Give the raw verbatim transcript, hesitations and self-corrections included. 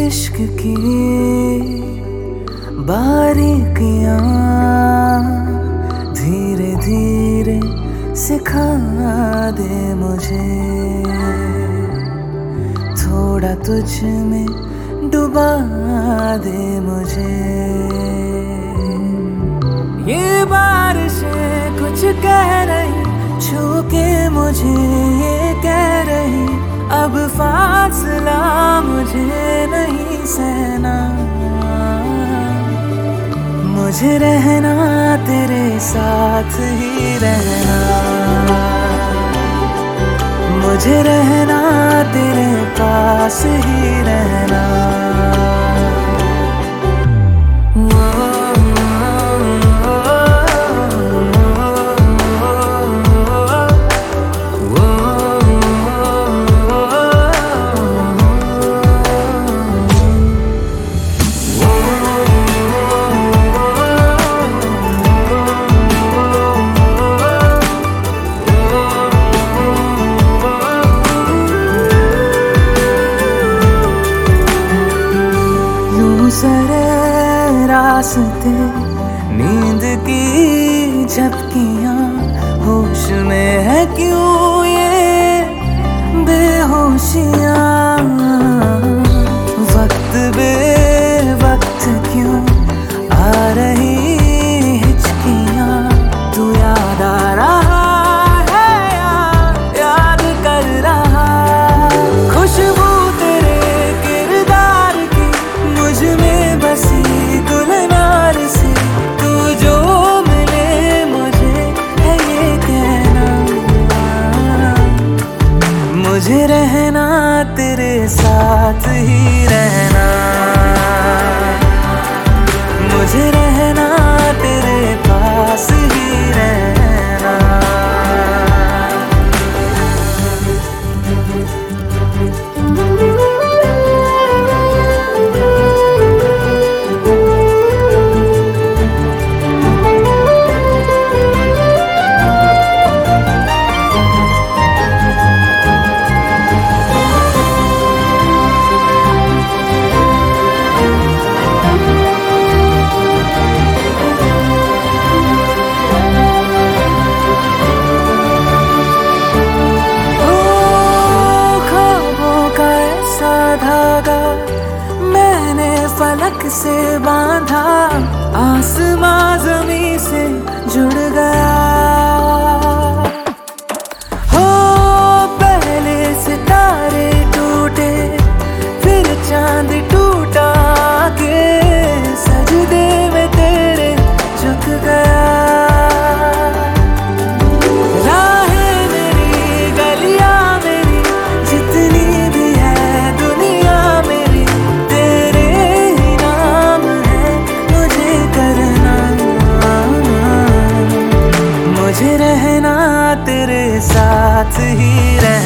इश्क की बारीकियां धीरे धीरे सिखा दे मुझे, थोड़ा तुझ में डुबा दे मुझे। ये बारिशें कुछ कह रही, छू के मुझे ये कह रही, अब फासला मुझे नहीं सहना। मुझे रहना तेरे साथ ही रहना, मुझे रहना तेरे पास ही रहना। सरे रास्ते नींद की झपकियां, होश में है क्यों ये बेहोशियां। वक्त बे वक्त क्यों आ रही हिचकियां, तू याद आ रहा है या याद कर रहा। खुशबू तेरे किरदार की मुझ में बसी गुलनार से, तू जो मिले मुझे है ये कहना। मुझे रहना तेरे साथ ही रहना, मुझे रहना तेरे पास ही रहना। धागा मैंने फलक से बांधा, आसमां ज़मीं से जुड़ गया। हो पहले सितारे टूटे, फिर चांद टूटा के सजदे में तेरे झुक गया। मुझे रहना तेरे साथ ही रहना।